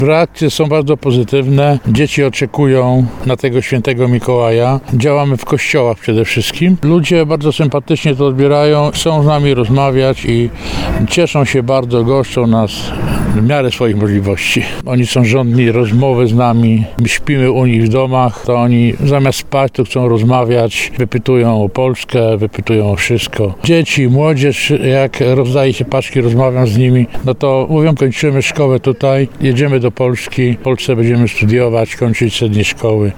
Reakcje są bardzo pozytywne. Dzieci oczekują na tego świętego Mikołaja. Działamy w kościołach przede wszystkim. Ludzie bardzo sympatycznie to odbierają, chcą z nami rozmawiać i cieszą się bardzo, goszczą nas w miarę swoich możliwości. Oni są żądni rozmowy z nami. My śpimy u nich w domach, to oni zamiast spać, to chcą rozmawiać, wypytują o Polskę, wypytują o wszystko. Dzieci, młodzież, jak rozdaje się paczki, rozmawiam z nimi, no to mówią, kończymy szkołę tutaj, jedziemy do Polski, w Polsce będziemy studiować, kończyć średnie szkoły.